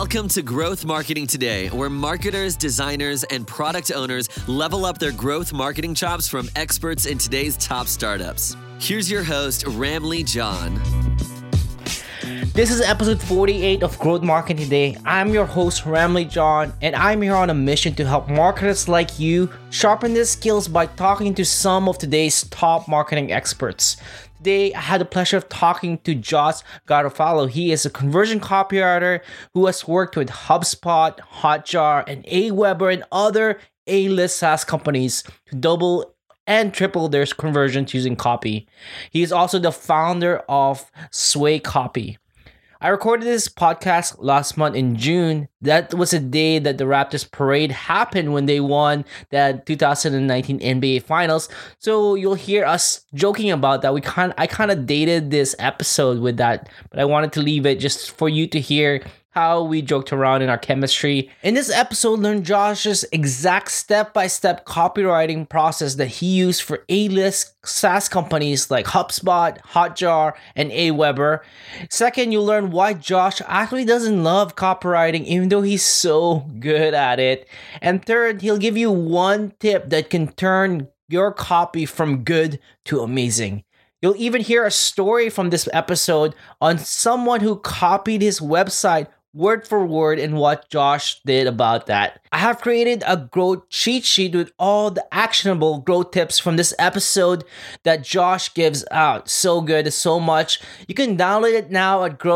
Welcome to Growth Marketing Today, where marketers, designers, and product owners level up their growth marketing chops from experts in today's top startups. Here's your host, Ramlee John. This is episode 48 of Growth Marketing Today. I'm your host, Ramlee John, and I'm here on a mission to help marketers like you sharpen their skills by talking to some of today's top marketing experts. Today, I had the pleasure of talking to Josh Garofalo. He is a conversion copywriter who has worked with HubSpot, Hotjar, and Aweber and other A-list SaaS companies to double and triple their conversions using copy. He is also the founder of Sway Copy. I recorded this podcast last month in June. That was the day that the Raptors parade happened when they won the 2019 NBA Finals. So you'll hear us joking about that. I kind of dated this episode with that, but I wanted to leave it just for you to hear how we joked around in our chemistry. In this episode, learn Josh's exact step-by-step copywriting process that he used for A-list SaaS companies like HubSpot, Hotjar, and Aweber. Second, you'll learn why Josh actually doesn't love copywriting even though he's so good at it. And third, he'll give you one tip that can turn your copy from good to amazing. You'll even hear a story from this episode on someone who copied his website word for word and what Josh did about that. I have created a growth cheat sheet with all the actionable growth tips from this episode that Josh gives out. So good, so much. You can download it now at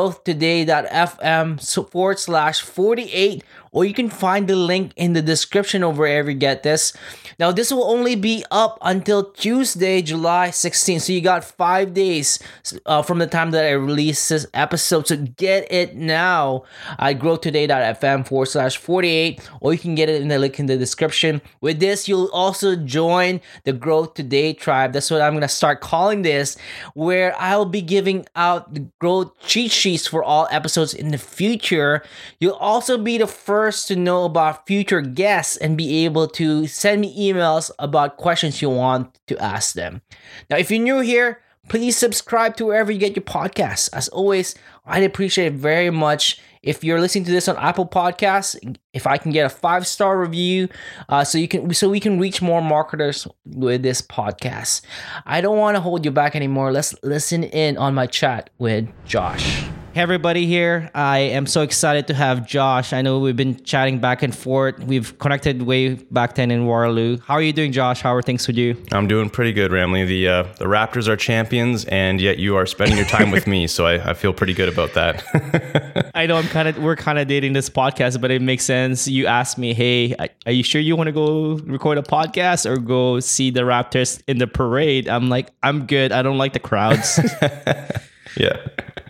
growthtoday.fm/48, or you can find the link in the description of wherever you get this. Now, this will only be up until Tuesday, July 16th. So you got 5 days from the time that I release this episode. So get it now at growthtoday.fm/48, or you can get it in the link in the description. With this, you'll also join the Growth Today tribe. That's what I'm going to start calling this, where I'll be giving out the growth cheat sheets for all episodes in the future. You'll also be the first to know about future guests and be able to send me emails about questions you want to ask them. Now, if you're new here, please subscribe to wherever you get your podcasts. As always, I'd appreciate it very much if you're listening to this on Apple Podcasts, if I can get a 5-star review, so we can reach more marketers with this podcast. I don't want to hold you back anymore. Let's listen in on my chat with Josh. Hey everybody here. I am so excited to have Josh. I know we've been chatting back and forth. We've connected way back then in Waterloo. How are you doing, Josh? How are things with you? I'm doing pretty good, Ramlee. The Raptors are champions, and yet you are spending your time with me, so I feel pretty good about that. I know we're kind of dating this podcast, but it makes sense. You asked me, hey, are you sure you want to go record a podcast or go see the Raptors in the parade? I'm like, I'm good. I don't like the crowds. Yeah.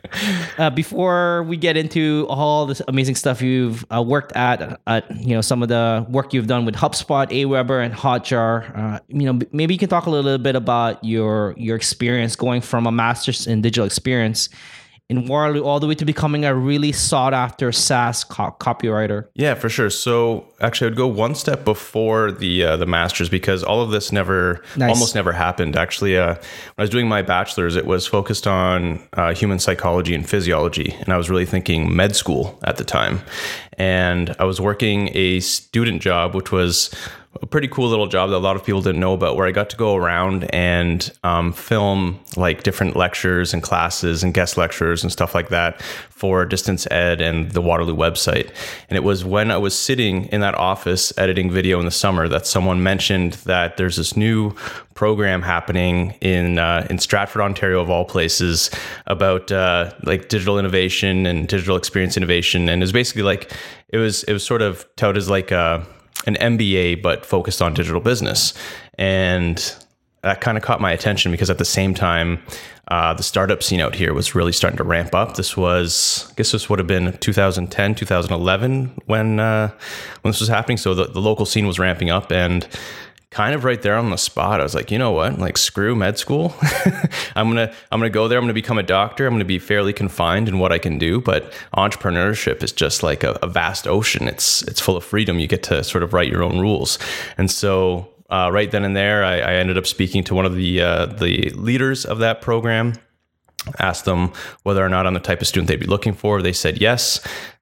Before we get into all this amazing stuff you've worked at some of the work you've done with HubSpot, Aweber, and Hotjar, maybe you can talk a little bit about your experience going from a master's in digital experience in Waterloo all the way to becoming a really sought-after SaaS copywriter. Yeah, for sure. So actually, I would go one step before the master's because all of this almost never happened. Actually, when I was doing my bachelor's, it was focused on human psychology and physiology, and I was really thinking med school at the time. And I was working a student job, which was a pretty cool little job that a lot of people didn't know about, where I got to go around and film like different lectures and classes and guest lectures and stuff like that for Distance Ed and the Waterloo website. And it was when I was sitting in that office editing video in the summer that someone mentioned that there's this new program happening in Stratford, Ontario, of all places, about like digital innovation and digital experience innovation. And it was basically like it was sort of touted as like an MBA, but focused on digital business. And that kind of caught my attention because at the same time, the startup scene out here was really starting to ramp up. This would have been 2010, 2011 when this was happening. So the local scene was ramping up, and kind of right there on the spot, I was like, you know what? Like, screw med school. I'm gonna go there. I'm gonna become a doctor. I'm gonna be fairly confined in what I can do. But entrepreneurship is just like a vast ocean. It's full of freedom. You get to sort of write your own rules. And so right then and there, I ended up speaking to one of the leaders of that program. Asked them whether or not I'm the type of student they'd be looking for. They said yes.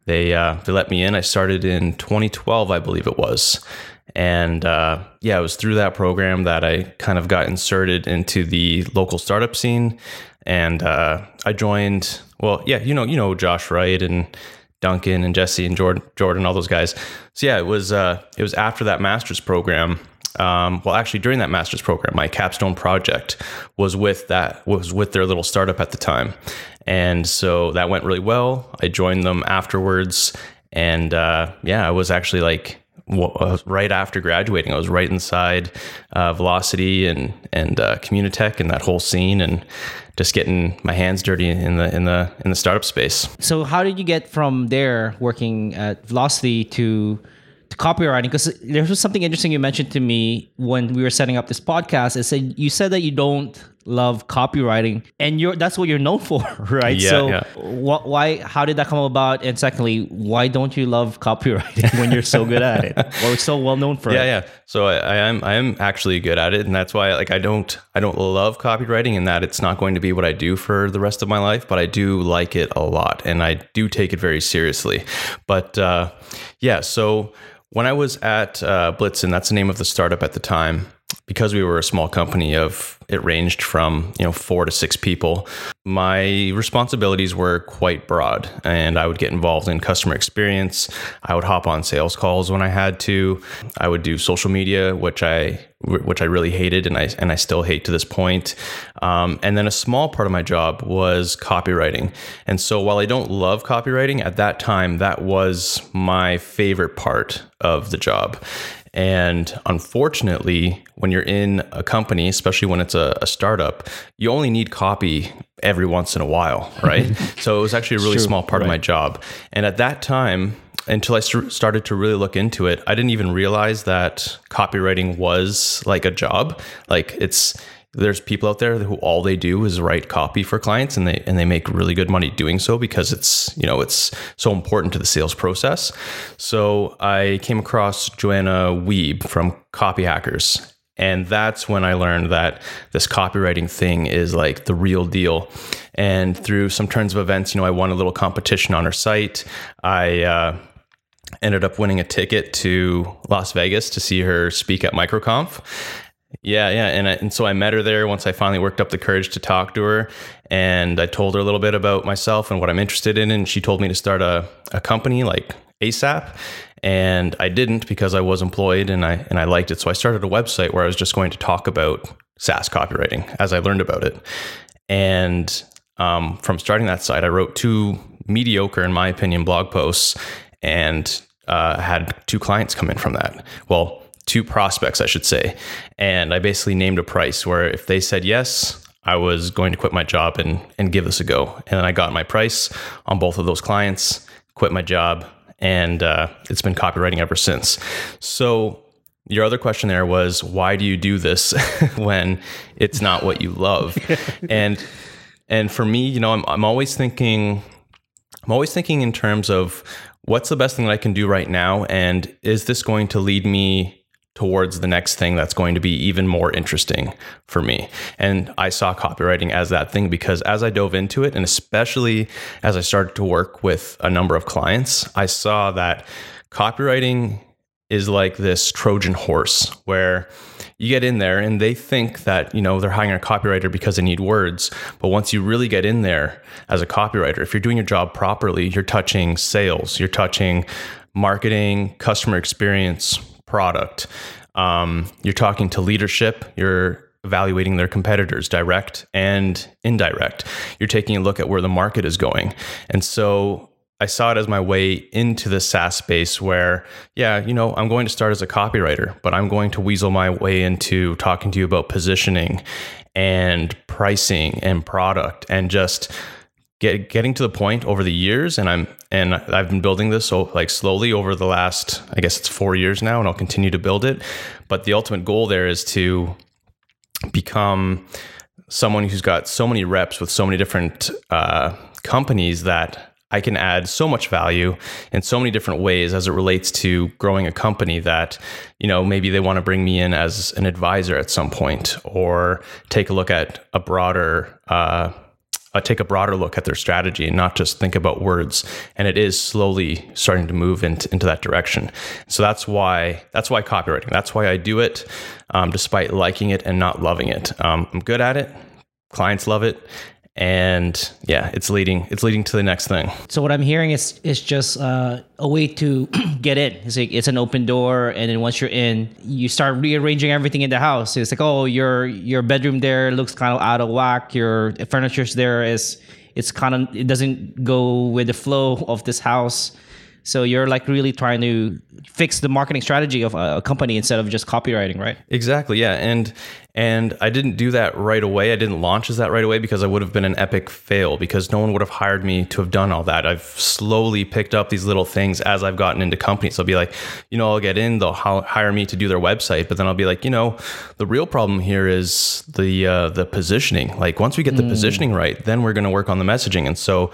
they let me in. I started in 2012, I believe it was. And it was through that program that I kind of got inserted into the local startup scene. And I joined, you know Josh Wright and Duncan and Jesse and Jordan, all those guys. So it was after that master's program. Actually during that master's program, my capstone project was with their little startup at the time. And so that went really well. I joined them afterwards. And I was actually right after graduating, I was right inside Velocity and Communitech and that whole scene, and just getting my hands dirty in the startup space. So how did you get from there working at Velocity to copywriting? Because there was something interesting you mentioned to me when we were setting up this podcast. You said that you don't love copywriting, and that's what you're known for, right? Why? How did that come about? And secondly, why don't you love copywriting when you're so good at it, or so well known for it? So I am actually good at it, and that's why I don't love copywriting, and that it's not going to be what I do for the rest of my life. But I do like it a lot, and I do take it very seriously. But so when I was at Blitzen, that's the name of the startup at the time, because we were a small company it ranged from 4 to 6 people. My responsibilities were quite broad, and I would get involved in customer experience. I would hop on sales calls when I had to. I would do social media, which I really hated, and I still hate to this point. And then a small part of my job was copywriting. And so while I don't love copywriting, at that time that was my favorite part of the job. And unfortunately, when you're in a company, especially when it's a startup, you only need copy every once in a while, right? So it was actually a really small part of my job. And at that time, until I started to really look into it, I didn't even realize that copywriting was like a job. There's people out there who all they do is write copy for clients, and they make really good money doing so because it's so important to the sales process. So I came across Joanna Wiebe from Copy Hackers, and that's when I learned that this copywriting thing is like the real deal. And through some turns of events, I won a little competition on her site. I ended up winning a ticket to Las Vegas to see her speak at MicroConf. And so I met her there once I finally worked up the courage to talk to her, and I told her a little bit about myself and what I'm interested in, and she told me to start a company like ASAP, and I didn't because I was employed and I liked it. So I started a website where I was just going to talk about SaaS copywriting as I learned about it. And from starting that site, I wrote 2 mediocre, in my opinion, blog posts, and had 2 clients come in from that. Well, 2 prospects, I should say. And I basically named a price where if they said yes, I was going to quit my job and give this a go. And then I got my price on both of those clients, quit my job, and it's been copywriting ever since. So your other question there was, why do you do this when it's not what you love? And for me, I'm always thinking in terms of what's the best thing that I can do right now, and is this going to lead me towards the next thing that's going to be even more interesting for me? And I saw copywriting as that thing, because as I dove into it, and especially as I started to work with a number of clients, I saw that copywriting is like this Trojan horse where you get in there and they think that, they're hiring a copywriter because they need words. But once you really get in there as a copywriter, if you're doing your job properly, you're touching sales, you're touching marketing, customer experience, product. You're talking to leadership. You're evaluating their competitors, direct and indirect. You're taking a look at where the market is going. And so I saw it as my way into the SaaS space where, I'm going to start as a copywriter, but I'm going to weasel my way into talking to you about positioning and pricing and product, and just getting to the point over the years. And I've been building this slowly over the last, I guess it's 4 years now, and I'll continue to build it. But the ultimate goal there is to become someone who's got so many reps with so many different companies that I can add so much value in so many different ways as it relates to growing a company that, maybe they want to bring me in as an advisor at some point, or take a look at a broader take a broader look at their strategy and not just think about words. And it is slowly starting to move into that direction. So that's why copywriting. That's why I do it, despite liking it and not loving it. I'm good at it. Clients love it. And yeah, it's leading to the next thing. So what I'm hearing is just a way to get in. It's like it's an open door, and then once you're in, you start rearranging everything in the house. It's like, oh, your bedroom there looks kind of out of whack. Your furniture's there it doesn't go with the flow of this house. So you're like really trying to fix the marketing strategy of a company instead of just copywriting, right? Exactly, yeah. And I didn't do that right away. I didn't launch as that right away because I would have been an epic fail because no one would have hired me to have done all that. I've slowly picked up these little things as I've gotten into companies. I'll be like, I'll get in, they'll hire me to do their website, but then I'll be like, the real problem here is the positioning. Like once we get the positioning right, then we're going to work on the messaging. And so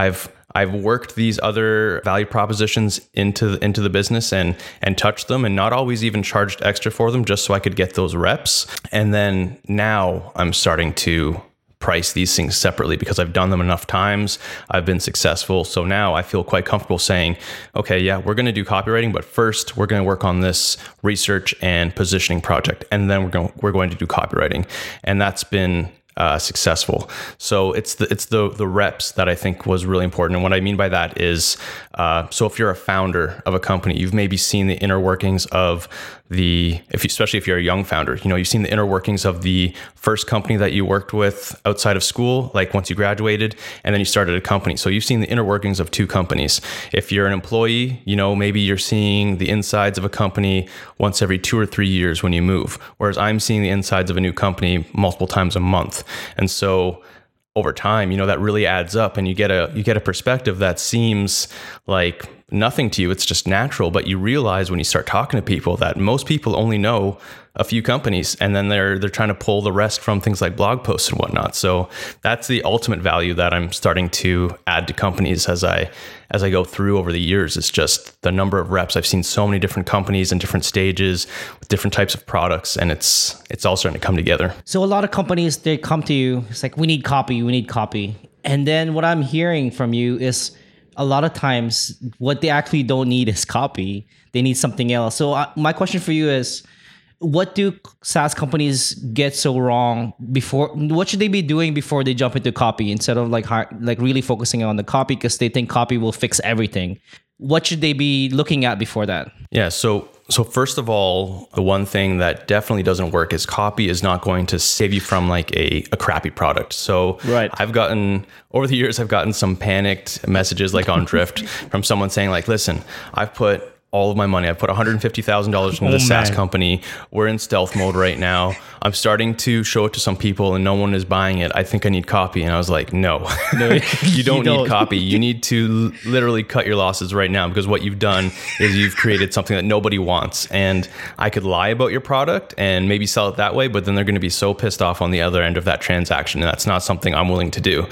I've worked these other value propositions into the business and touched them and not always even charged extra for them just so I could get those reps. And then now I'm starting to price these things separately because I've done them enough times. I've been successful. So now I feel quite comfortable saying, okay, yeah, we're going to do copywriting, but first we're going to work on this research and positioning project. And then we're going to do copywriting. And that's been successful. So it's the reps that I think was really important. And what I mean by that is, so if you're a founder of a company, you've maybe seen the inner workings of especially if you're a young founder, you've seen the inner workings of the first company that you worked with outside of school, like once you graduated, and then you started a company. So you've seen the inner workings of two companies. If you're an employee, maybe you're seeing the insides of a company once every 2 or 3 years when you move, whereas I'm seeing the insides of a new company multiple times a month. And so over time, that really adds up, and you get a perspective that seems like nothing to you. It's just natural, but you realize when you start talking to people that most people only know a few companies, and then they're trying to pull the rest from things like blog posts and whatnot. So that's the ultimate value that I'm starting to add to companies as I go through over the years. It's just the number of reps. I've seen so many different companies in different stages with different types of products, and it's all starting to come together. So a lot of companies, they come to you, it's like, we need copy. And then what I'm hearing from you is a lot of times what they actually don't need is copy. They need something else. So my question for you is, what do SaaS companies get so wrong what should they be doing before they jump into copy instead of like really focusing on the copy because they think copy will fix everything? What should they be looking at before that? Yeah. So first of all, the one thing that definitely doesn't work is copy is not going to save you from like a crappy product. So right. Over the years, I've gotten some panicked messages like on Drift from someone saying like, listen, I've put all of my money. I put $150,000 into the SaaS company. We're in stealth mode right now. I'm starting to show it to some people and no one is buying it. I think I need copy. And I was like, no, you don't need copy. You need to literally cut your losses right now, because what you've done is you've created something that nobody wants. And I could lie about your product and maybe sell it that way, but then they're going to be so pissed off on the other end of that transaction. And that's not something I'm willing to do.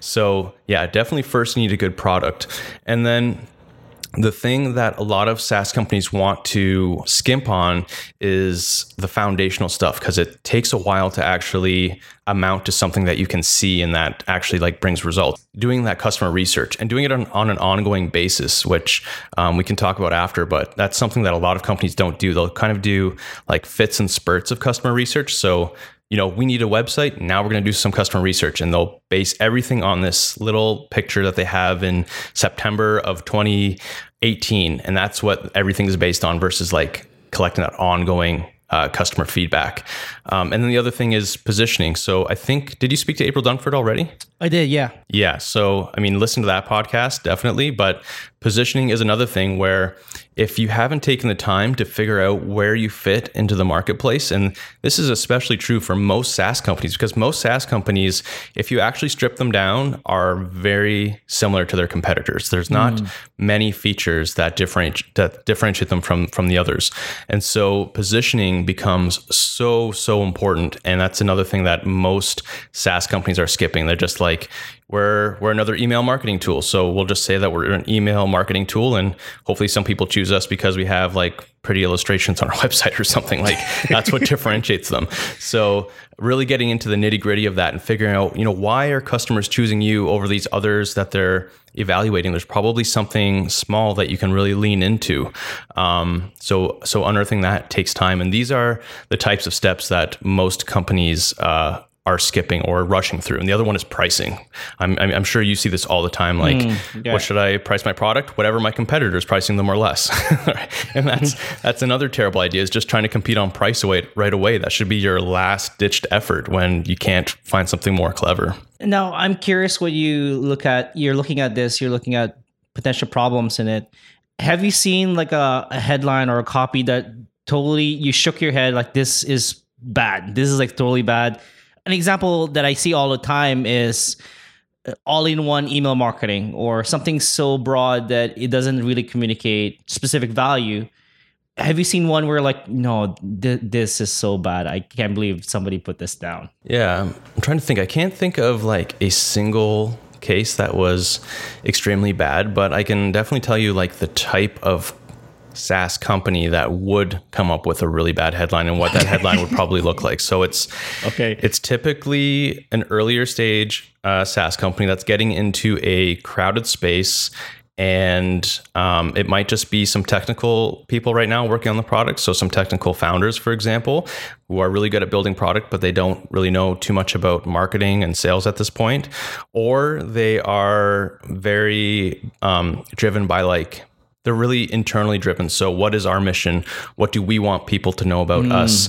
So yeah, definitely first you need a good product. And then the thing that a lot of SaaS companies want to skimp on is the foundational stuff, because it takes a while to actually amount to something that you can see and that actually like brings results. Doing that customer research and doing it on an ongoing basis, which we can talk about after, but that's something that a lot of companies don't do. They'll kind of do like fits and spurts of customer research. So we need a website. Now we're going to do some customer research, and they'll base everything on this little picture that they have in September of 2018. And that's what everything is based on versus like collecting that ongoing customer feedback. And then the other thing is positioning. So I think, did you speak to April Dunford already? I did, yeah. Yeah. So, listen to that podcast, definitely. But positioning is another thing where if you haven't taken the time to figure out where you fit into the marketplace, and this is especially true for most SaaS companies, because most SaaS companies, if you actually strip them down, are very similar to their competitors. There's not many features that differentiate them from the others. And so positioning becomes so important. And that's another thing that most SaaS companies are skipping. They're just like, we're another email marketing tool. So we'll just say that we're an email marketing tool. And hopefully some people choose us because we have like pretty illustrations on our website or something. Like that's what differentiates them. So really getting into the nitty gritty of that and figuring out, why are customers choosing you over these others that they're evaluating? There's probably something small that you can really lean into. So unearthing that takes time. And these are the types of steps that most companies are skipping or rushing through. And the other one is pricing. I'm sure you see this all the time. Like, what should I price my product? Whatever my competitor is pricing them or less. And that's another terrible idea, is just trying to compete on price right away. That should be your last ditched effort when you can't find something more clever. Now, I'm curious what you look at. You're looking at this, you're looking at potential problems in it. Have you seen like a headline or a copy that totally you shook your head like, this is bad? This is like totally bad. An example that I see all the time is all-in-one email marketing, or something so broad that it doesn't really communicate specific value. Have you seen one where like, no, this is so bad, I can't believe somebody put this down? Yeah, I'm trying to think. I can't think of like a single case that was extremely bad, but I can definitely tell you like the type of SaaS company that would come up with a really bad headline and what that headline would probably look like. So it's typically an earlier stage SaaS company that's getting into a crowded space, and it might just be some technical people right now working on the product. So some technical founders, for example, who are really good at building product, but they don't really know too much about marketing and sales at this point. Or they are very driven by like, they're really internally driven. So what is our mission? What do we want people to know about us?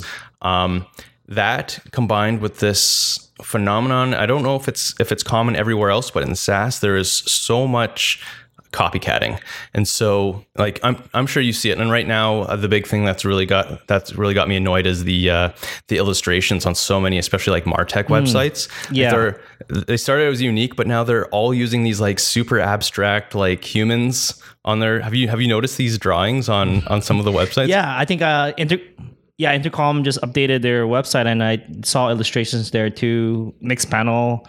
That combined with this phenomenon, I don't know if it's common everywhere else, but in SaaS, there is so much copycatting. And so like, I'm sure you see it. And right now, the big thing that's really got me annoyed is the illustrations on so many, especially like MarTech websites. Yeah. They started as unique, but now they're all using these like super abstract, like humans on their, have you noticed these drawings on some of the websites? Yeah, I think Intercom just updated their website, and I saw illustrations there too. Mixpanel.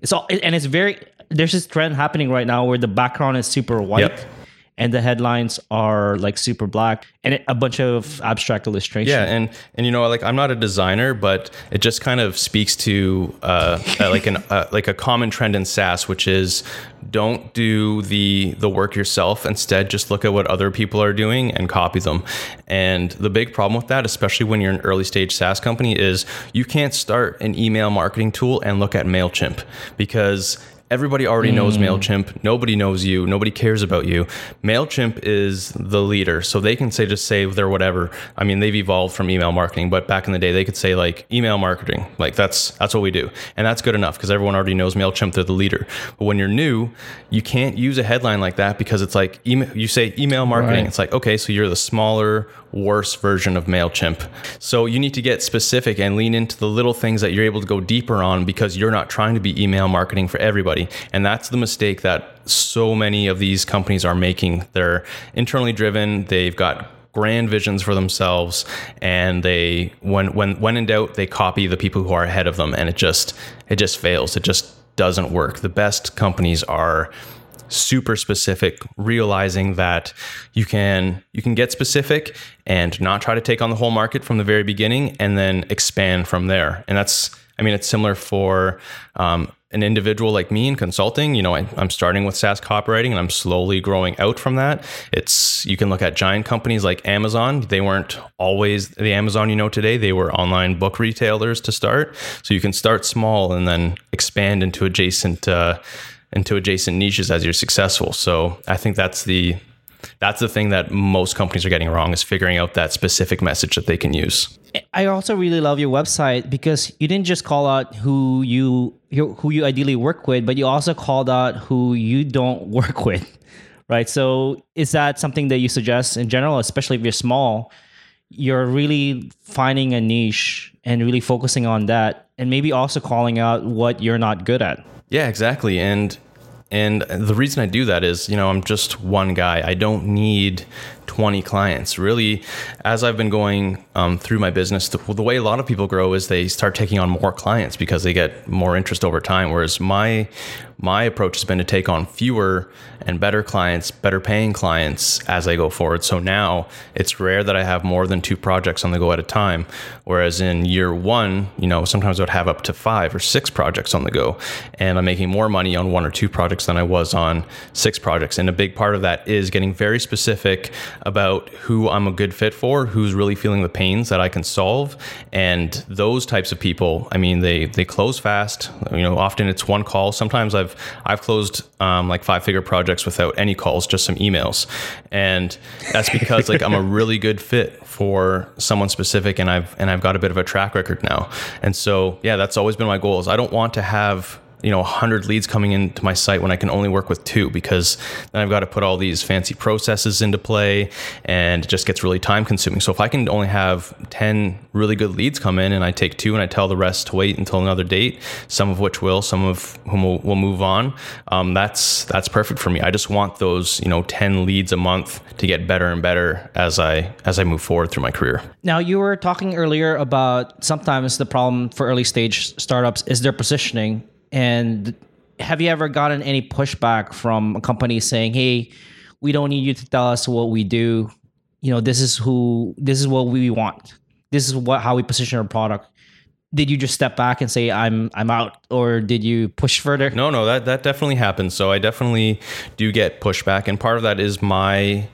There's this trend happening right now where the background is super white and the headlines are like super black, and a bunch of abstract illustrations. Yeah, and like I'm not a designer, but it just kind of speaks to like a common trend in SaaS, which is don't do the work yourself. Instead, just look at what other people are doing and copy them. And the big problem with that, especially when you're an early stage SaaS company, is you can't start an email marketing tool and look at MailChimp, because everybody already knows MailChimp. Nobody knows you. Nobody cares about you. MailChimp is the leader. So they can just say they're whatever. I mean, they've evolved from email marketing, but back in the day, they could say like email marketing. Like that's what we do. And that's good enough because everyone already knows MailChimp. They're the leader. But when you're new, you can't use a headline like that because it's like you say email marketing. Right. It's like, okay, so you're the smaller, worse version of MailChimp. So you need to get specific and lean into the little things that you're able to go deeper on, because you're not trying to be email marketing for everybody. And that's the mistake that so many of these companies are making. They're internally driven. They've got grand visions for themselves, and they when in doubt, they copy the people who are ahead of them, and it just fails. It just doesn't work. The best companies are super specific, realizing that you can get specific and not try to take on the whole market from the very beginning, and then expand from there. And it's similar for an individual like me in consulting. I'm starting with SaaS copywriting and I'm slowly growing out from that. You can look at giant companies like Amazon. They weren't always the Amazon today. They were online book retailers to start. So you can start small and then expand into adjacent niches as you're successful. So I think that's the thing that most companies are getting wrong, is figuring out that specific message that they can use. I also really love your website because you didn't just call out who you ideally work with, but you also called out who you don't work with, right? So is that something that you suggest in general, especially if you're small? You're really finding a niche and really focusing on that, and maybe also calling out what you're not good at. Yeah, exactly. And the reason I do that is, I'm just one guy. I don't need 20 clients. Really, as I've been going through my business, the way a lot of people grow is they start taking on more clients because they get more interest over time. Whereas my approach has been to take on fewer and better clients, better paying clients as I go forward. So now it's rare that I have more than 2 projects on the go at a time. Whereas in year 1, sometimes I would have up to 5 or 6 projects on the go, and I'm making more money on 1 or 2 projects than I was on 6 projects. And a big part of that is getting very specific about who I'm a good fit for, who's really feeling the pains that I can solve. And those types of people, they close fast. Often it's one call. Sometimes I've closed like 5-figure projects without any calls, just some emails. And that's because I'm a really good fit for someone specific, and I've got a bit of a track record now. And so, yeah, that's always been my goal. Is I don't want to have 100 leads coming into my site when I can only work with 2, because then I've got to put all these fancy processes into play, and it just gets really time consuming. So if I can only have 10 really good leads come in, and I take 2 and I tell the rest to wait until another date, some of which will, some of whom will move on, that's perfect for me. I just want those 10 leads a month to get better and better as I move forward through my career. Now, you were talking earlier about sometimes the problem for early stage startups is their positioning. And have you ever gotten any pushback from a company saying, hey, we don't need you to tell us what we do. This is what we want. This is how we position our product. Did you just step back and say, I'm out, or did you push further? No, that definitely happens. So I definitely do get pushback. And part of that is my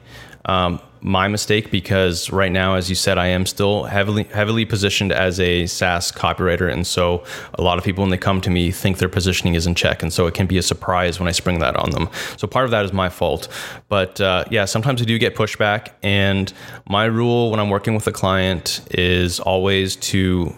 mistake, because right now, as you said, I am still heavily positioned as a SaaS copywriter. And so a lot of people, when they come to me, think their positioning is in check. And so it can be a surprise when I spring that on them. So part of that is my fault. But sometimes I do get pushback. And my rule when I'm working with a client is always to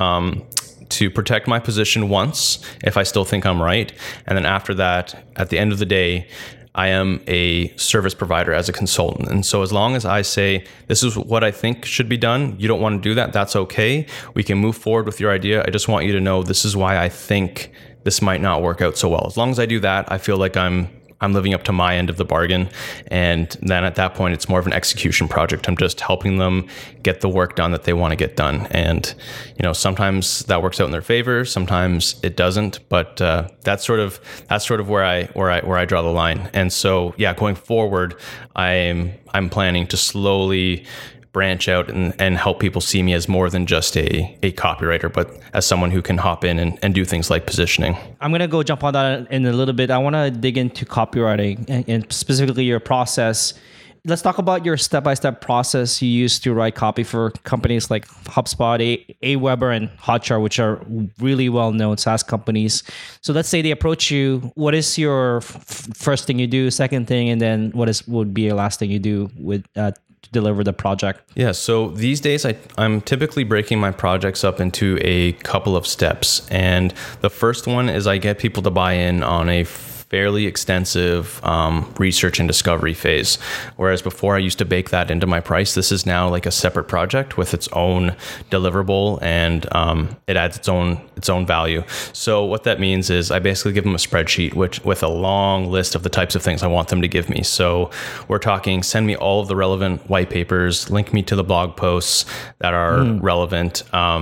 protect my position once if I still think I'm right. And then after that, at the end of the day, I am a service provider as a consultant. And so as long as I say, this is what I think should be done, you don't want to do that, that's okay. We can move forward with your idea. I just want you to know this is why I think this might not work out so well. As long as I do that, I feel like I'm living up to my end of the bargain. And then at that point, it's more of an execution project. I'm just helping them get the work done that they want to get done. And, sometimes that works out in their favor. Sometimes it doesn't, but that's sort of where I draw the line. And so, yeah, going forward, I'm planning to slowly branch out and help people see me as more than just a copywriter, but as someone who can hop in and do things like positioning. I'm going to go jump on that in a little bit. I want to dig into copywriting and specifically your process. Let's talk about your step-by-step process you use to write copy for companies like HubSpot, Aweber, and Hotjar, which are really well-known SaaS companies. So let's say they approach you. What is your first thing you do, second thing, and then what would be your last thing you do with to deliver the project? Yeah, so these days I'm typically breaking my projects up into a couple of steps. And the first one is I get people to buy in on a fairly extensive research and discovery phase. Whereas before I used to bake that into my price, this is now like a separate project with its own deliverable, and it adds its own value. So what that means is I basically give them a spreadsheet with a long list of the types of things I want them to give me. So we're talking, send me all of the relevant white papers, link me to the blog posts that are relevant.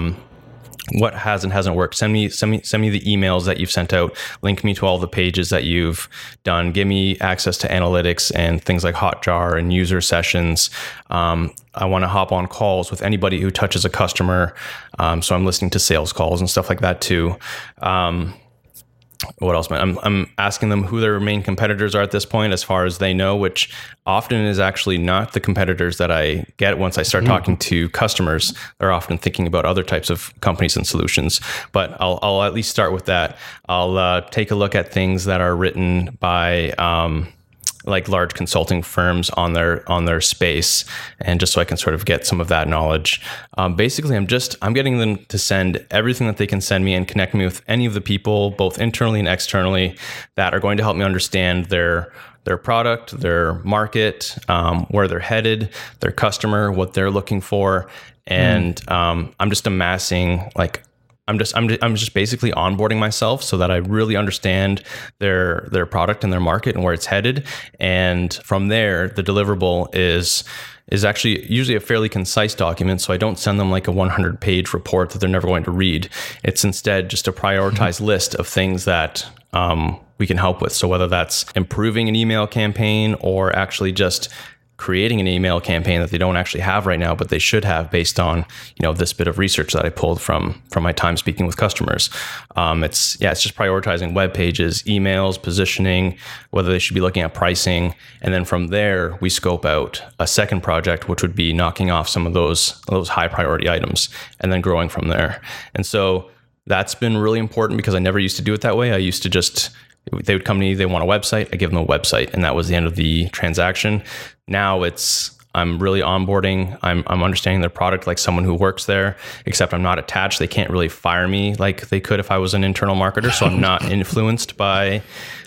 What has and hasn't worked. Send me the emails that you've sent out. Link me to all the pages that you've done. Give me access to analytics and things like Hotjar and user sessions. I want to hop on calls with anybody who touches a customer. So I'm listening to sales calls and stuff like that too. What else? I'm asking them who their main competitors are at this point, as far as they know, which often is actually not the competitors that I get once I start talking to customers. They're often thinking about other types of companies and solutions, but I'll at least start with that. I'll take a look at things that are written by like large consulting firms on their space, and just so I can sort of get some of that knowledge. Basically, I'm getting them to send everything that they can send me and connect me with any of the people, both internally and externally, that are going to help me understand their product, their market, where they're headed, their customer, what they're looking for. And I'm just amassing like I'm just basically onboarding myself so that I really understand their product and their market and where it's headed. And from there, the deliverable is actually usually a fairly concise document. So I don't send them like a 100-page report that they're never going to read. It's instead just a prioritized list of things that we can help with. So whether that's improving an email campaign or actually just creating an email campaign that they don't actually have right now, but they should have based on, this bit of research that I pulled from my time speaking with customers. It's just prioritizing web pages, emails, positioning, whether they should be looking at pricing. And then from there, we scope out a second project, which would be knocking off some of those high priority items and then growing from there. And so that's been really important because I never used to do it that way. I used to they would come to me, they want a website, I give them a website, and that was the end of the transaction. Now I'm really onboarding, I'm understanding their product like someone who works there, except I'm not attached. They can't really fire me like they could if I was an internal marketer, so I'm not influenced by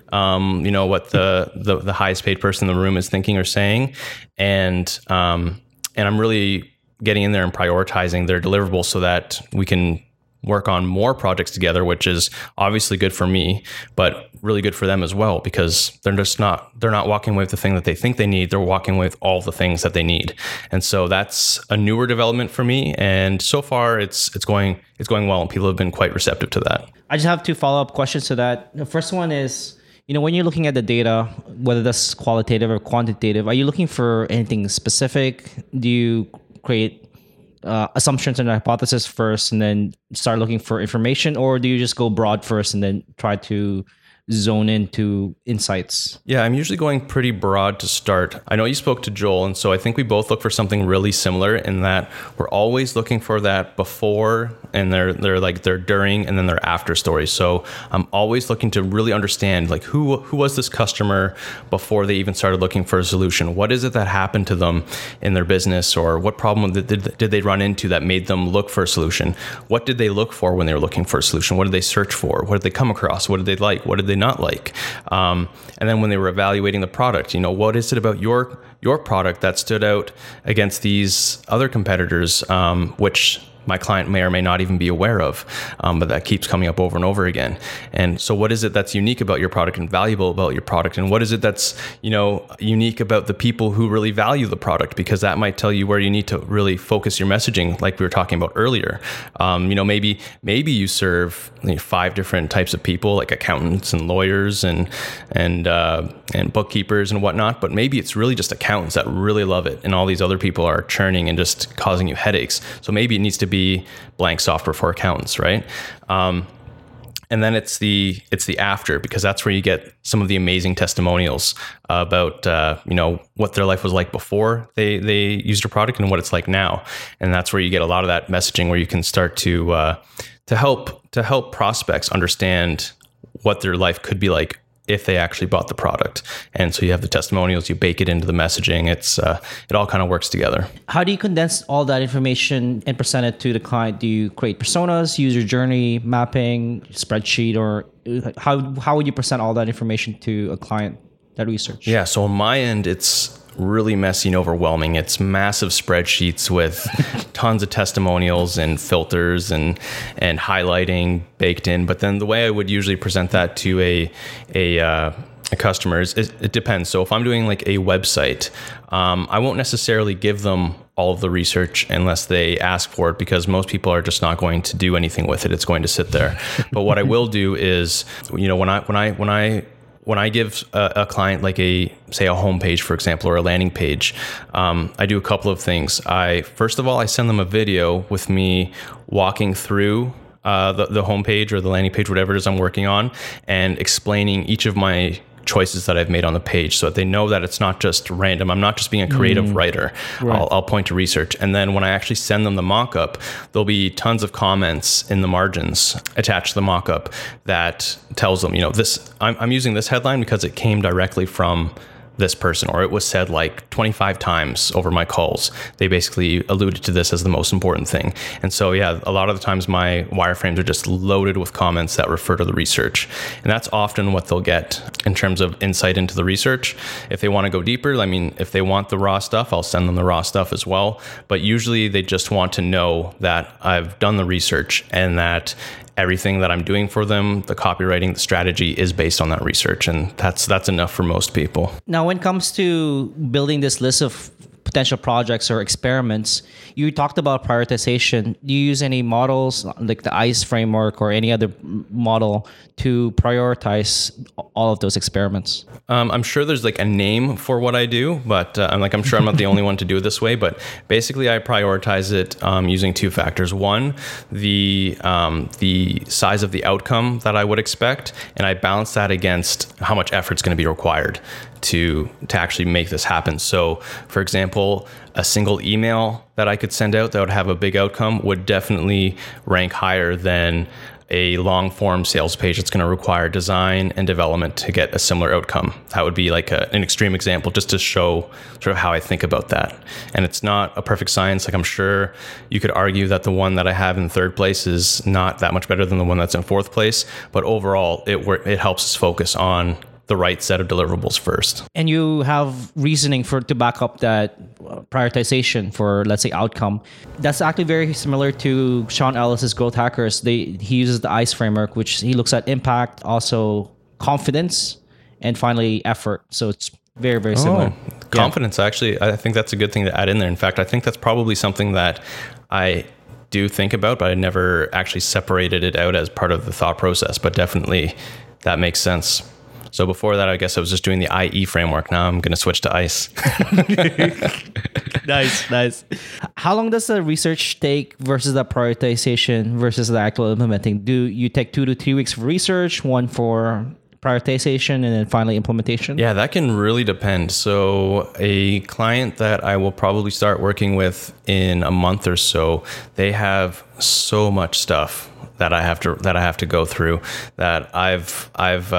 what the highest paid person in the room is thinking or saying. And I'm really getting in there and prioritizing their deliverables so that we can work on more projects together, which is obviously good for me, but really good for them as well, because they're not walking away with the thing that they think they need. They're walking away with all the things that they need. And so that's a newer development for me. And so far it's going well, and people have been quite receptive to that. I just have two follow-up questions to that. The first one is, when you're looking at the data, whether that's qualitative or quantitative, are you looking for anything specific? Do you create assumptions and hypothesis first and then start looking for information, or do you just go broad first and then try to zone into insights? Yeah, I'm usually going pretty broad to start. I know you spoke to Joel, and so I think we both look for something really similar in that we're always looking for that before and their during and then their after stories. So I'm always looking to really understand like who was this customer before they even started looking for a solution? What is it that happened to them in their business, or what problem did they run into that made them look for a solution? What did they look for when they were looking for a solution? What did they search for? What did they come across? What did they like? What did they not like? And then when they were evaluating the product, what is it about your product that stood out against these other competitors, which my client may or may not even be aware of, but that keeps coming up over and over again. And so what is it that's unique about your product and valuable about your product? And what is it that's, unique about the people who really value the product? Because that might tell you where you need to really focus your messaging, like we were talking about earlier. Maybe you serve 5 different types of people, like accountants and lawyers and bookkeepers and whatnot, but maybe it's really just accountants that really love it, and all these other people are churning and just causing you headaches. So maybe it needs to be blank software for accountants, right? And then it's the after, because that's where you get some of the amazing testimonials about what their life was like before they used your product and what it's like now. And that's where you get a lot of that messaging where you can start to help prospects understand what their life could be like if they actually bought the product. And so you have the testimonials, you bake it into the messaging. It all kind of works together. How do you condense all that information and present it to the client? Do you create personas, user journey mapping, spreadsheet, or how would you present all that information to a client, that research? Yeah, so on my end, it's really messy and overwhelming. It's massive spreadsheets with tons of testimonials and filters and highlighting baked in. But then the way I would usually present that to a customer is it depends. So if I'm doing like a website, I won't necessarily give them all of the research unless they ask for it, because most people are just not going to do anything with it. It's going to sit there. But what I will do is, when I give a client like a homepage, for example, or a landing page, I do a couple of things. First of all, I send them a video with me walking through the homepage or the landing page, whatever it is I'm working on, and explaining each of my choices that I've made on the page, so that they know that it's not just random. I'm not just being a creative writer. Right. I'll point to research. And then when I actually send them the mock-up, there'll be tons of comments in the margins attached to the mock-up that tells them, I'm using this headline because it came directly from this person, or it was said like 25 times over my calls. They basically alluded to this as the most important thing. And so, yeah, a lot of the times my wireframes are just loaded with comments that refer to the research. And that's often what they'll get in terms of insight into the research. If they want to go deeper, I mean, if they want the raw stuff, I'll send them the raw stuff as well. But usually they just want to know that I've done the research and that everything that I'm doing for them, the copywriting, the strategy, is based on that research. And that's enough for most people. Now, when it comes to building this list of potential projects or experiments, you talked about prioritization. Do you use any models like the ICE framework or any other model to prioritize all of those experiments? I'm sure there's like a name for what I do, but I'm sure I'm not the only one to do it this way. But basically, I prioritize it using two factors. One, the size of the outcome that I would expect, and I balance that against how much effort is going to be required to actually make this happen. So, for example, a single email that I could send out that would have a big outcome would definitely rank higher than a long form sales page that's going to require design and development to get a similar outcome. That would be like an extreme example just to show sort of how I think about that. And it's not a perfect science. Like, I'm sure you could argue that the one that I have in third place is not that much better than the one that's in fourth place, but overall it helps us focus on the right set of deliverables first. And you have reasoning to back up that prioritization for, let's say, outcome. That's actually very similar to Sean Ellis's Growth Hackers. He uses the ICE framework, which he looks at impact, also confidence, and finally effort. So it's very, very similar. Confidence, actually, I think that's a good thing to add in there. In fact, I think that's probably something that I do think about, but I never actually separated it out as part of the thought process. But definitely that makes sense. So before that, I guess I was just doing the IE framework. Now I'm going to switch to ICE. Nice. How long does the research take versus the prioritization versus the actual implementing? Do you take 2 to 3 weeks for research, 1 for prioritization, and then finally implementation? Yeah, that can really depend. So a client that I will probably start working with in a month or so, they have so much stuff that I have to go through that I've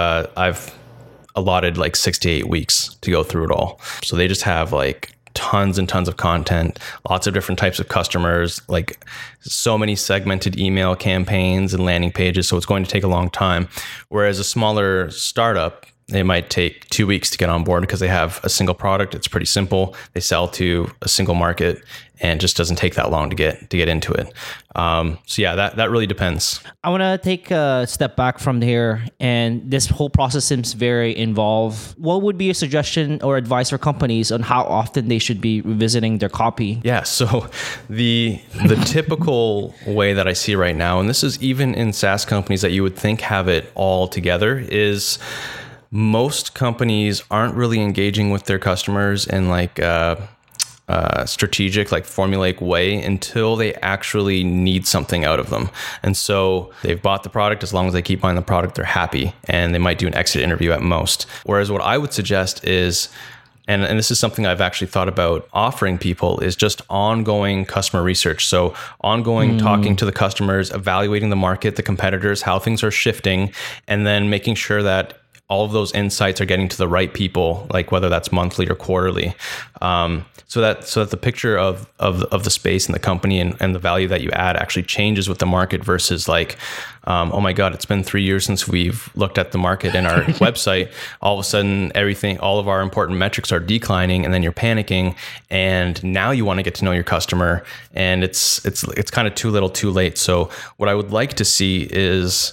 allotted like 6 to 8 weeks to go through it all. So they just have like tons and tons of content, lots of different types of customers, like so many segmented email campaigns and landing pages. So it's going to take a long time. Whereas a smaller startup, it might take 2 weeks to get on board because they have a single product. It's pretty simple. They sell to a single market and it just doesn't take that long to get into it. So yeah, that really depends. I want to take a step back from here, and this whole process seems very involved. What would be a suggestion or advice for companies on how often they should be revisiting their copy? Yeah, so the typical way that I see right now, and this is even in SaaS companies that you would think have it all together, is most companies aren't really engaging with their customers in like strategic, like formulaic way until they actually need something out of them. And so they've bought the product. As long as they keep buying the product, they're happy, and they might do an exit interview at most. Whereas what I would suggest is, and this is something I've actually thought about offering people, is just ongoing customer research. So ongoing talking to the customers, evaluating the market, the competitors, how things are shifting, and then making sure that all of those insights are getting to the right people, like whether that's monthly or quarterly, so that the picture of the space and the company and the value that you add actually changes with the market versus like, oh my God, it's been 3 years since we've looked at the market and our website. All of a sudden, all of our important metrics are declining, and then you're panicking, and now you want to get to know your customer, and it's kind of too little, too late. So what I would like to see is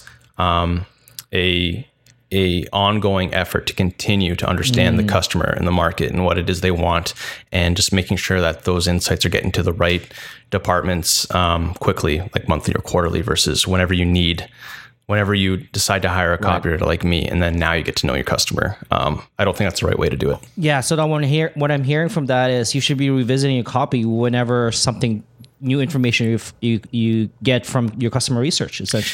a ongoing effort to continue to understand the customer and the market and what it is they want, and just making sure that those insights are getting to the right departments quickly, like monthly or quarterly, versus whenever you decide to hire a copywriter like me, and then now you get to know your customer. I don't think that's the right way to do it. Yeah. So what I'm hearing from that is you should be revisiting your copy whenever something new information you get from your customer research, essentially.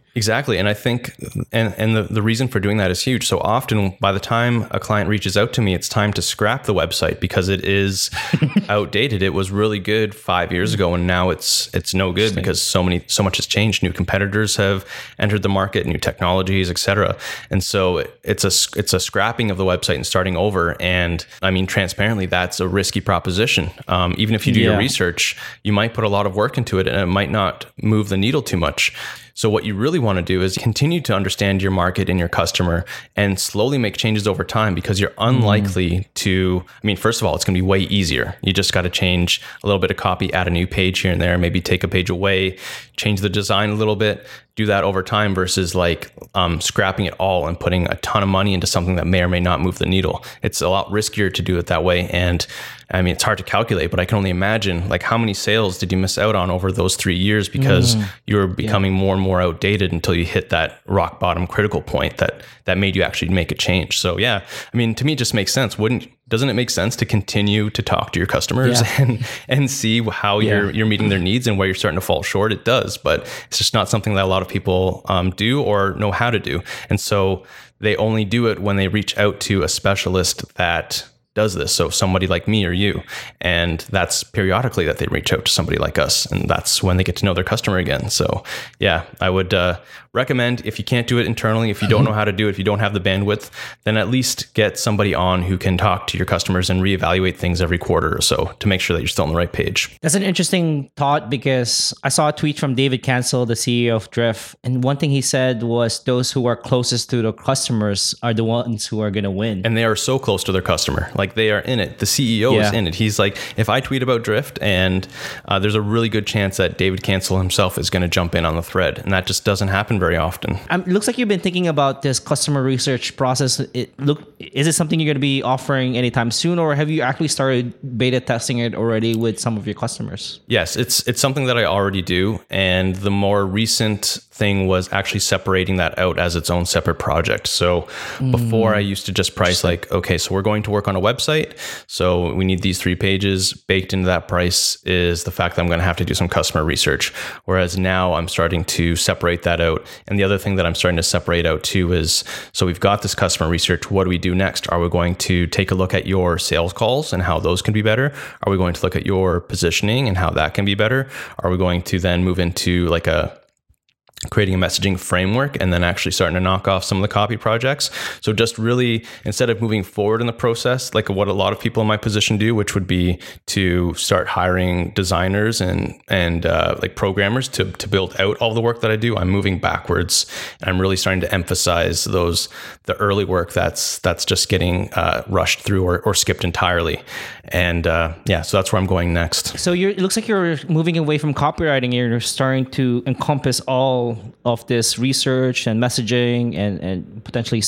Exactly. And I think, and the reason for doing that is huge. So often by the time a client reaches out to me, it's time to scrap the website because it is outdated. It was really good 5 years ago, and now it's no good because so much has changed. New competitors have entered the market, new technologies, etc. And so it's a scrapping of the website and starting over. And I mean, transparently, that's a risky proposition. Even if you do your research, you might put a lot of work into it and it might not move the needle too much. So what you really want to do is continue to understand your market and your customer and slowly make changes over time, because you're unlikely to, I mean, first of all, it's going to be way easier. You just got to change a little bit of copy, add a new page here and there, maybe take a page away, change the design a little bit, do that over time versus like scrapping it all and putting a ton of money into something that may or may not move the needle. It's a lot riskier to do it that way. And I mean, it's hard to calculate, but I can only imagine like how many sales did you miss out on over those 3 years because you were becoming more and more outdated until you hit that rock bottom critical point that made you actually make a change. So yeah, I mean, to me, it just makes sense. Doesn't it make sense to continue to talk to your customers and see how you're meeting their needs and where you're starting to fall short? It does, but it's just not something that a lot of people do or know how to do. And so they only do it when they reach out to a specialist that does this. So somebody like me or you, and that's periodically that they reach out to somebody like us, and that's when they get to know their customer again. So yeah, I would recommend, if you can't do it internally, if you don't know how to do it, if you don't have the bandwidth, then at least get somebody on who can talk to your customers and reevaluate things every quarter or so to make sure that you're still on the right page. That's an interesting thought, because I saw a tweet from David Cancel, the CEO of Drift, and one thing he said was those who are closest to the customers are the ones who are going to win. And they are so close to their customer. Like, they are in it. The CEO is in it. He's like, if I tweet about Drift, and there's a really good chance that David Cancel himself is going to jump in on the thread. And that just doesn't happen very often. It looks like you've been thinking about this customer research process. Is it something you're going to be offering anytime soon, or have you actually started beta testing it already with some of your customers? Yes, it's something that I already do. And the more recent thing was actually separating that out as its own separate project. So before, I used to just price like, okay, so we're going to work on a website, so we need these 3 pages. Baked into that price is the fact that I'm going to have to do some customer research. Whereas now I'm starting to separate that out. And the other thing that I'm starting to separate out too is, so we've got this customer research. What do we do next? Are we going to take a look at your sales calls and how those can be better? Are we going to look at your positioning and how that can be better? Are we going to then move into like creating a messaging framework and then actually starting to knock off some of the copy projects? So just really, instead of moving forward in the process, like what a lot of people in my position do, which would be to start hiring designers and like programmers to build out all the work that I do, I'm moving backwards, and I'm really starting to emphasize the early work that's just getting rushed through or skipped entirely. And so that's where I'm going next. So it looks like you're moving away from copywriting. You're starting to encompass all of this research and messaging and potentially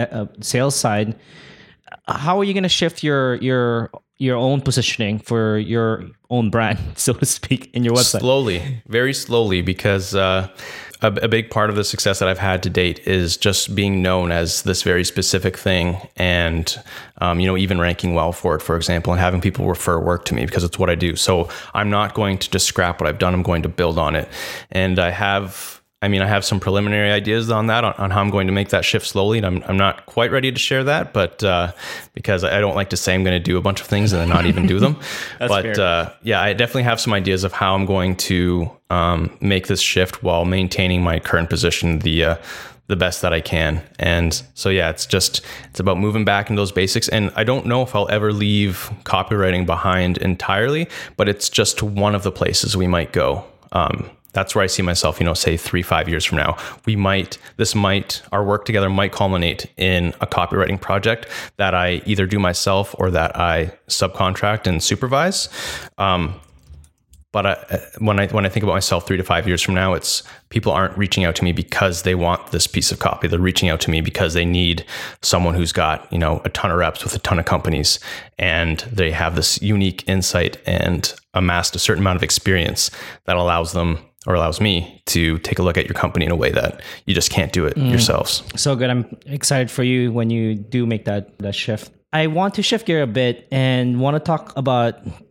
sales side. How are you going to shift your own positioning for your own brand, so to speak, in your website? Slowly, very slowly, because a big part of the success that I've had to date is just being known as this very specific thing, and even ranking well for it, for example, and having people refer work to me because it's what I do. So I'm not going to just scrap what I've done. I'm going to build on it, and I have some preliminary ideas on that, on how I'm going to make that shift slowly. And I'm not quite ready to share that, but because I don't like to say I'm going to do a bunch of things and then not even do them. But I definitely have some ideas of how I'm going to make this shift while maintaining my current position the best that I can. And so, it's about moving back into those basics. And I don't know if I'll ever leave copywriting behind entirely, but it's just one of the places we might go. That's where I see myself, say 3-5 years from now, our work together might culminate in a copywriting project that I either do myself or that I subcontract and supervise. But when I think about myself 3 to 5 years from now, it's people aren't reaching out to me because they want this piece of copy. They're reaching out to me because they need someone who's got, a ton of reps with a ton of companies, and they have this unique insight and amassed a certain amount of experience that allows me to take a look at your company in a way that you just can't do it yourselves. So good. I'm excited for you when you do make that shift. I want to shift gear a bit and want to talk about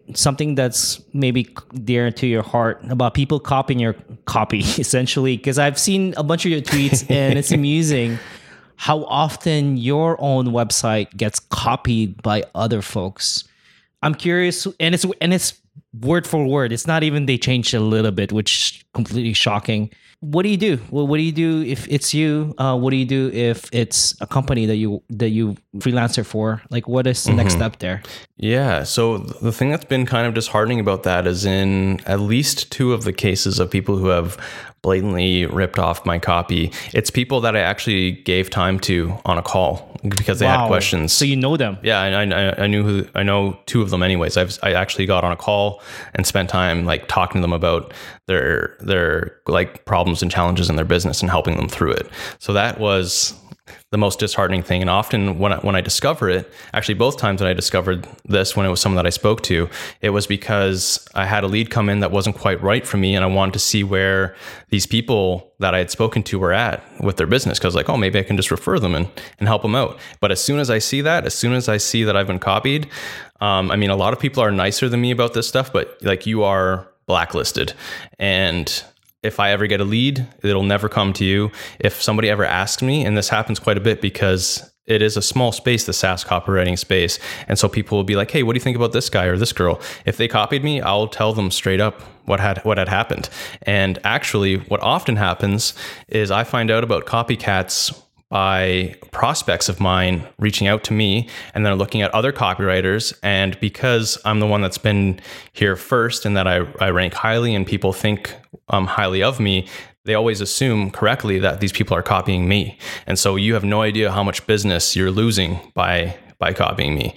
something that's maybe dear to your heart about people copying your copy, essentially? Because I've seen a bunch of your tweets and it's amusing how often your own website gets copied by other folks. I'm curious, and it's word for word. It's not even they changed a little bit, which is completely shocking. What do you do? Well, what do you do if it's you? What do you do if it's a company that you freelancer for? Like, what is the next step there? Yeah. So the thing that's been kind of disheartening about that is in at least 2 of the cases of people who have blatantly ripped off my copy, it's people that I actually gave time to on a call because they had questions. So you know them? Yeah, I know 2 of them anyways. I actually got on a call and spent time like talking to them about their like problems and challenges in their business and helping them through it. So that was the most disheartening thing. And often when I discover it, actually both times that I discovered this, when it was someone that I spoke to, it was because I had a lead come in that wasn't quite right for me. And I wanted to see where these people that I had spoken to were at with their business. Cause like, oh, maybe I can just refer them and help them out. But as soon as I see that I've been copied, I mean, a lot of people are nicer than me about this stuff, but like you are blacklisted. And if I ever get a lead, it'll never come to you. If somebody ever asks me, and this happens quite a bit because it is a small space, the SaaS copywriting space. And so people will be like, hey, what do you think about this guy or this girl? If they copied me, I'll tell them straight up what had happened. And actually what often happens is I find out about copycats by prospects of mine reaching out to me, and they're looking at other copywriters. And because I'm the one that's been here first and that I rank highly and people think highly of me, they always assume correctly that these people are copying me. And so you have no idea how much business you're losing by copying me.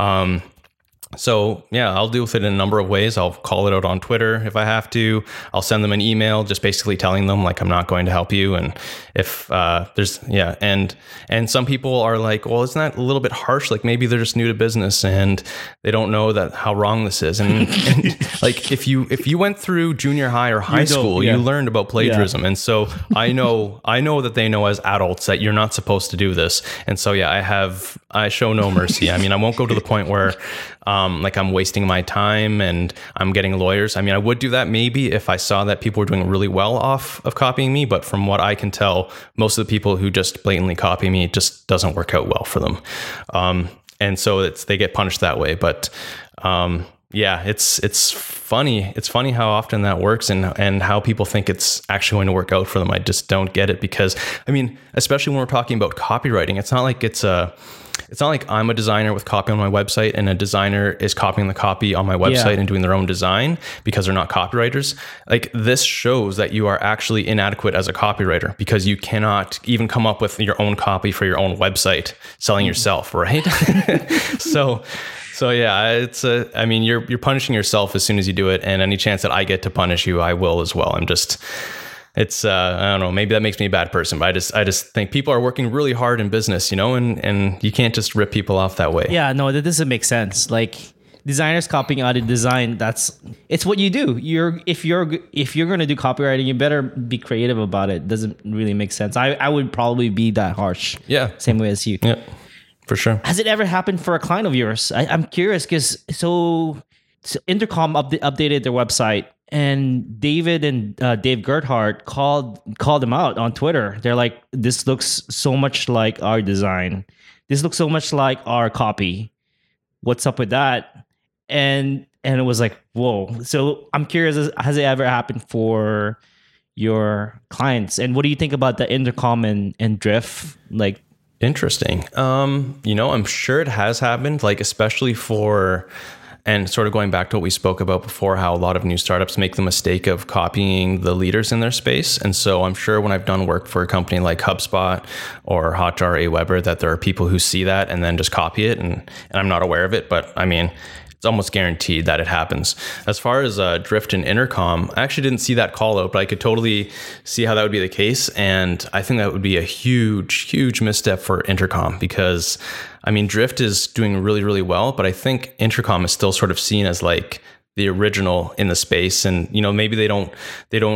So yeah, I'll deal with it in a number of ways. I'll call it out on Twitter if I have to. I'll send them an email just basically telling them like I'm not going to help you. And if and some people are like, well, isn't that a little bit harsh? Like maybe they're just new to business and they don't know that how wrong this is. And like if you went through junior high or high school, you learned about plagiarism. And so I know that they know as adults that you're not supposed to do this. And so yeah, I show no mercy. I mean, I won't go to the point where like I'm wasting my time and I'm getting lawyers. I mean, I would do that maybe if I saw that people were doing really well off of copying me. But from what I can tell, most of the people who just blatantly copy me, it just doesn't work out well for them. And so they get punished that way. But yeah, it's funny. It's funny how often that works and how people think it's actually going to work out for them. I just don't get it because, I mean, especially when we're talking about copywriting, it's not like I'm a designer with copy on my website and a designer is copying the copy on my website and doing their own design because they're not copywriters. Like this shows that you are actually inadequate as a copywriter because you cannot even come up with your own copy for your own website selling yourself, right? So yeah, I mean, you're punishing yourself as soon as you do it, and any chance that I get to punish you, I will as well. I don't know, maybe that makes me a bad person, but I just think people are working really hard in business, and you can't just rip people off that way. Yeah, no, that doesn't make sense. Like designers copying out a design, it's what you do. If you're going to do copywriting, you better be creative about it. Doesn't really make sense. I would probably be that harsh. Yeah. Same way as you. Yeah. For sure. Has it ever happened for a client of yours? I'm curious because so Intercom updated their website, and David and Dave Gerhardt called them out on Twitter. They're like, "This looks so much like our design. This looks so much like our copy. What's up with that?" And it was like, whoa. So I'm curious, has it ever happened for your clients? And what do you think about the Intercom and Drift? Like, interesting. I'm sure it has happened, like especially and sort of going back to what we spoke about before, how a lot of new startups make the mistake of copying the leaders in their space. And so I'm sure when I've done work for a company like HubSpot or Hotjar, Aweber, that there are people who see that and then just copy it, and I'm not aware of it. But I mean, it's almost guaranteed that it happens. As far as Drift and Intercom, I actually didn't see that call out, but I could totally see how that would be the case. And I think that would be a huge, huge misstep for Intercom because, I mean, Drift is doing really, really well, but I think Intercom is still sort of seen as like the original in the space. And, maybe they don't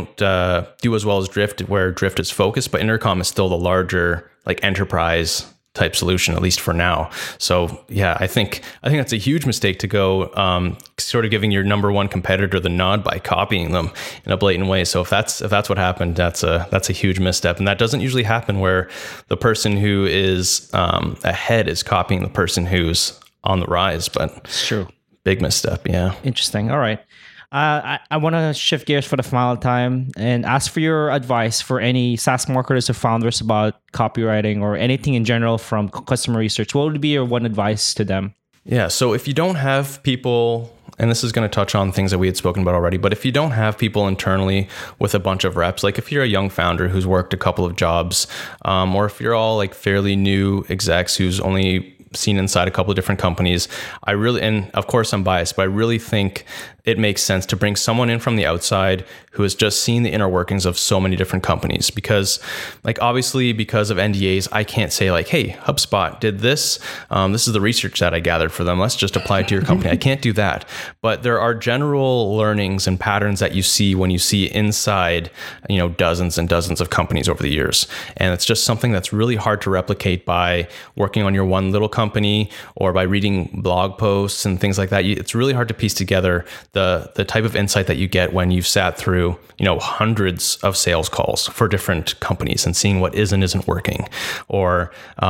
do as well as Drift, where Drift is focused, but Intercom is still the larger like enterprise type solution, at least for now. So yeah, I think that's a huge mistake to go sort of giving your number one competitor the nod by copying them in a blatant way. So if that's what happened, that's a huge misstep, and that doesn't usually happen where the person who is ahead is copying the person who's on the rise. But it's true. Big misstep. Yeah. Interesting. All right. I want to shift gears for the final time and ask for your advice for any SaaS marketers or founders about copywriting or anything in general from customer research. What would be your one advice to them? Yeah. So if you don't have people, and this is going to touch on things that we had spoken about already, but if you don't have people internally with a bunch of reps, like if you're a young founder who's worked a couple of jobs, or if you're all like fairly new execs who's only seen inside a couple of different companies, and of course I'm biased, but I really think it makes sense to bring someone in from the outside who has just seen the inner workings of so many different companies. Because like, obviously because of NDAs, I can't say like, hey, HubSpot did this. This is the research that I gathered for them. Let's just apply it to your company. I can't do that. But there are general learnings and patterns that you see when you see inside, dozens and dozens of companies over the years. And it's just something that's really hard to replicate by working on your one little company or by reading blog posts and things like that. It's really hard to piece together the type of insight that you get when you've sat through, hundreds of sales calls for different companies and seeing what is and isn't working, or,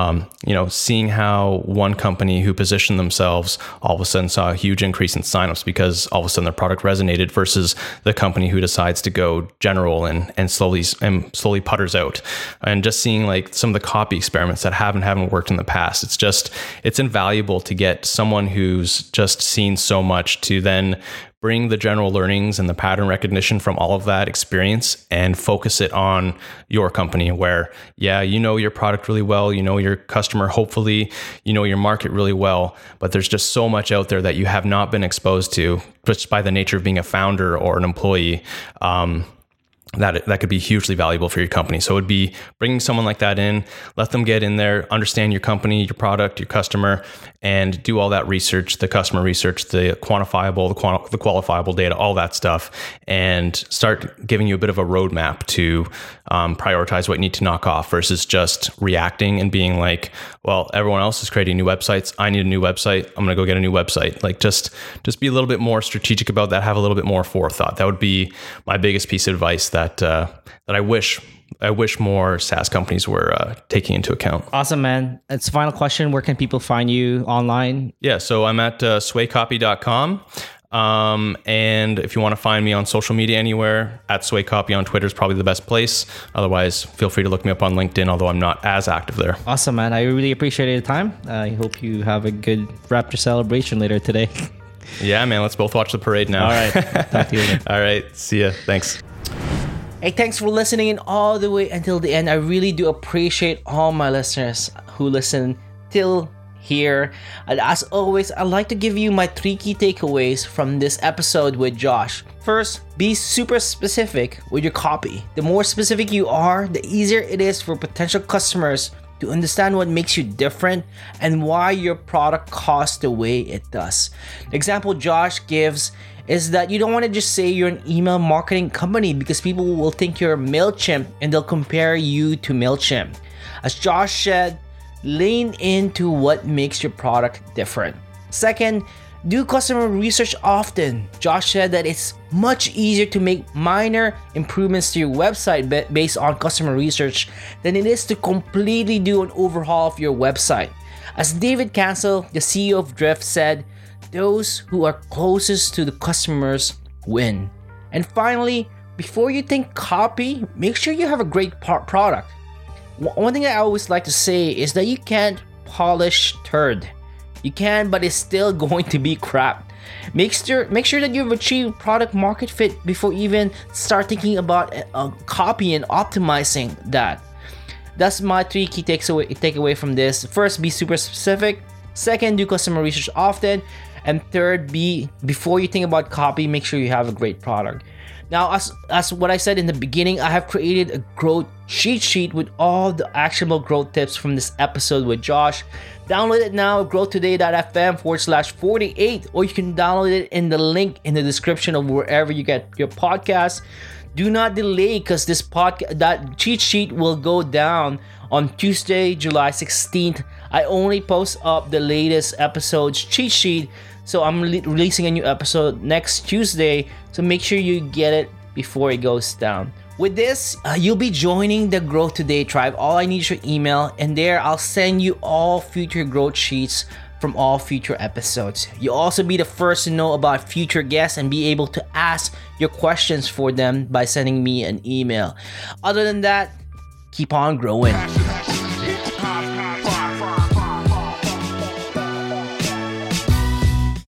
seeing how one company who positioned themselves all of a sudden saw a huge increase in signups because all of a sudden their product resonated versus the company who decides to go general and slowly putters out, and just seeing like some of the copy experiments that haven't worked in the past. It's invaluable to get someone who's just seen so much to then bring the general learnings and the pattern recognition from all of that experience and focus it on your company where, your product really well, your customer, hopefully, your market really well, but there's just so much out there that you have not been exposed to just by the nature of being a founder or an employee. That could be hugely valuable for your company. So it would be bringing someone like that in, let them get in there, understand your company, your product, your customer, and do all that research, the customer research, the quantifiable, the qualifiable data, all that stuff, and start giving you a bit of a roadmap to prioritize what you need to knock off versus just reacting and being like, well, everyone else is creating new websites. I need a new website. I'm going to go get a new website. Like just be a little bit more strategic about that. Have a little bit more forethought. That would be my biggest piece of advice that I wish more SaaS companies were taking into account. Awesome, man. It's the final question. Where can people find you online? Yeah, so I'm at swaycopy.com. And if you want to find me on social media anywhere, at swaycopy on Twitter is probably the best place. Otherwise, feel free to look me up on LinkedIn, although I'm not as active there. Awesome, man. I really appreciate your time. I hope you have a good Raptor celebration later today. Yeah, man. Let's both watch the parade now. All right. Talk to you later. All right. See ya. Thanks. Hey, thanks for listening in all the way until the end. I really do appreciate all my listeners who listen till here. And as always, I'd like to give you my 3 key takeaways from this episode with Josh. First, be super specific with your copy. The more specific you are, the easier it is for potential customers to understand what makes you different and why your product costs the way it does. The example Josh gives is that you don't want to just say you're an email marketing company because people will think you're MailChimp and they'll compare you to MailChimp. As Josh said, lean into what makes your product different. Second, do customer research often. Josh said that it's much easier to make minor improvements to your website based on customer research than it is to completely do an overhaul of your website. As David Cancel, the CEO of Drift, said, those who are closest to the customers win. And finally, before you think copy, make sure you have a great product. One thing I always like to say is that you can't polish turd. You can, but it's still going to be crap. Make sure that you've achieved product market fit before you even start thinking about copy and optimizing that. That's my 3 key takeaway from this. First, be super specific. Second, do customer research often. And third, before you think about copy, make sure you have a great product. Now, as what I said in the beginning, I have created a growth cheat sheet with all the actionable growth tips from this episode with Josh. Download it now, growtoday.fm/48, or you can download it in the link in the description of wherever you get your podcast. Do not delay, because that cheat sheet will go down on Tuesday, July 16th. I only post up the latest episode's cheat sheet, so I'm releasing a new episode next Tuesday, so make sure you get it before it goes down. With this, you'll be joining the Growth Today tribe. All I need is your email, and there I'll send you all future growth sheets from all future episodes. You'll also be the first to know about future guests and be able to ask your questions for them by sending me an email. Other than that, keep on growing.